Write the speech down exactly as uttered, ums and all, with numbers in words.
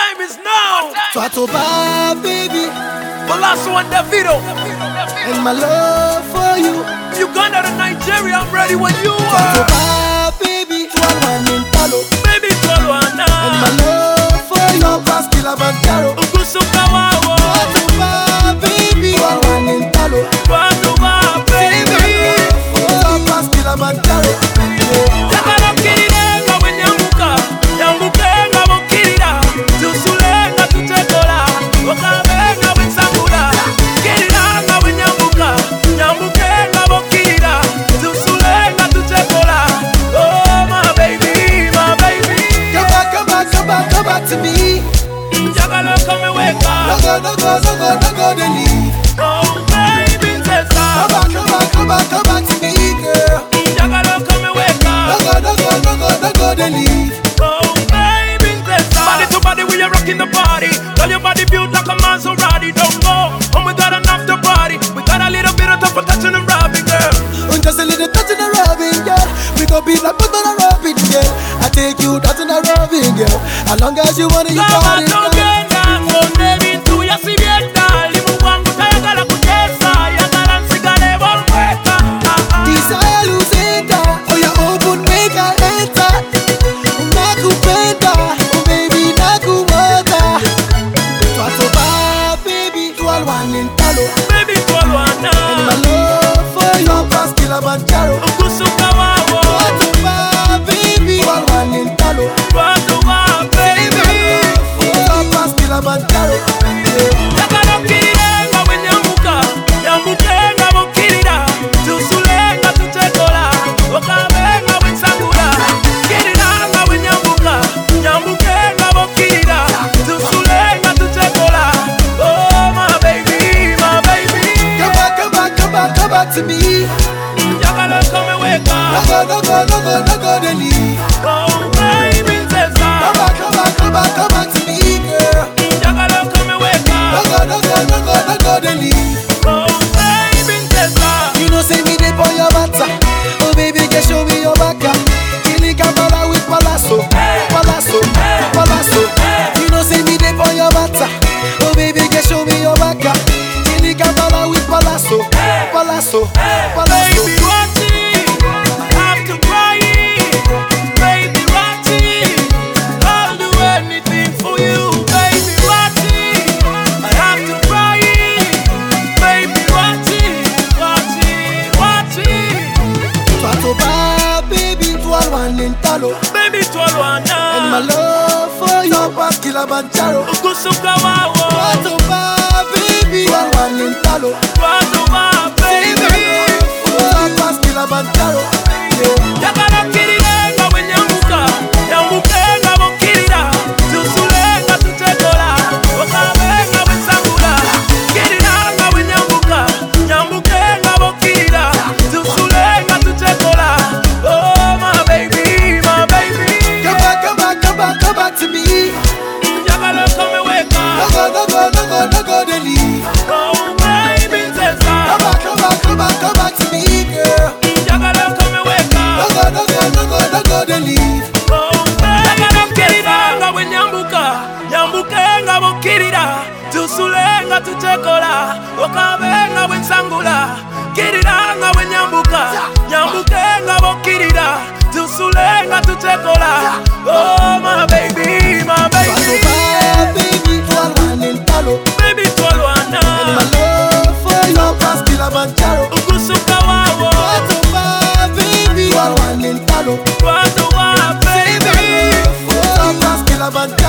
time is now. Fatoba, baby. Balasso and Davido. And my love for you. Uganda to Nigeria, I'm ready when you are. Fatoba, baby. Tualwan in Palo. Baby, Tualwana. And my love for you. Pass Kilimanjaro. Ukusuka wawo. Fatoba, baby. Tualwan in Palo. Fatoba, baby. Pass Kilimanjaro. Takara kirire ngawe nyambuka. Nyambuke ngawe kirira. Tusule nga tutekola. Okabe ngawe nsangula. Kirira ngawe nyambuka. Nyambuke ngawe kirira. Tusule nga tutekola. Oh my baby, my baby. Come back, come back, come back, come back to me. Njagala come wake No up. go, no go, no go, no go, they leave. Oh baby, say Come stop. back, come back, come back, come back to me, girl. Njagala come wake No up. go, no go, no go, no go, they leave. Oh baby, say stop. Body to body, we are rocking the party. Tell your body built like a Maserati. Don't go, and we got enough to party. We got a little bit of tough for touching and rubbing, girl. And just a little touch in the rubbing, girl. We go be like put on a rubbing, girl. I take you out in a rubbing, girl. As long as you want it, you got Kama it, girl. togenda, ngone bintu yasibyeta. Limu wangu tayagala kucheza, yagala nsigale bolweka. Ah, ah. Desire Lucenta, oh yeah, open make I enter. Nakupenda, oh baby, nakuwata. Fatoba, baby, Tualwan in Palo. Baby, Tualwana. And my love for you, pass Kilimanjaro. Ukusuka wawo. Fatoba, baby, Tualwan in Palo. Fatoba, baby. Pass Kilimanjaro. Takara kirire ngawe nyambuka. Nyambuke ngawe kirira. Tusule nga tutekola. Okabe ngawe nsangula. Kirira ngawe nyambuka. Nyambuke ngawe kirira. Tusule nga tutekola. Oh my baby, my baby. Come back, come back, come back, come back to me. Njagala come wake No up. go, no go, no go, no go, they leave. Oh baby, say Come stop. back, come back, come back, come back to me, girl. Njagala come wake No up. go, no go, no go, no go, they leave. Oh baby, say stop. You know, say me they for your matter. Oh baby, get show me your back. Kili Kamala with Palasso, Palasso, Palasso. You know, say me they for your matter. Oh baby, get show me your back. Kili Kamala with Palasso, Palasso, Palasso. Baby, watch it. I have to cry it. Baby, watch it. I'll do anything for you. Baby, watch it. I have to cry it. Baby, watch it. Watch it. Watch it. Fatoba, baby, Tualwan in Palo. Baby, And my Tualwana. love for you, pass Kilimanjaro. Ukusuka wawo. Fatoba, baby, Tualwan in Palo. Fatoba, baby. Pass Kilimanjaro. Yeah. Yagala kirire ngawe nyambuka. Nyambuke ngawe kirira. Tusule nga tutekola. Okabe ngawe nsangula. Kirira ngawe nyambuka. Nyambuke ngawe kirira. Tusule nga tutekola. Oh my baby, my baby. Come back, come back, come back, come back to me. Njagala come wake No up. go, no go, no go, no go, they leave. Oh baby, say Come stop. back, come back, come back, come back to me, girl. Njagala come wake No up. go, no go, no go, no go, they leave. Njagala kirira ngawe nyambuka. Nyambuke ngawe kirira. Tusule nga tutekola. Okabe ngawe nsangula. Kirira ngawe nyambuka. Nyambuke ngawe kirira. Tusule nga tutekola. Oh my baby, my baby. Fatoba, baby, Tualwan in Palo. Baby, And my Tualwana. love for you, pass Kilimanjaro. Ukusuka wawo. Fatoba, baby, Tualwan in Palo. Fatoba, baby. Pass Kilimanjaro.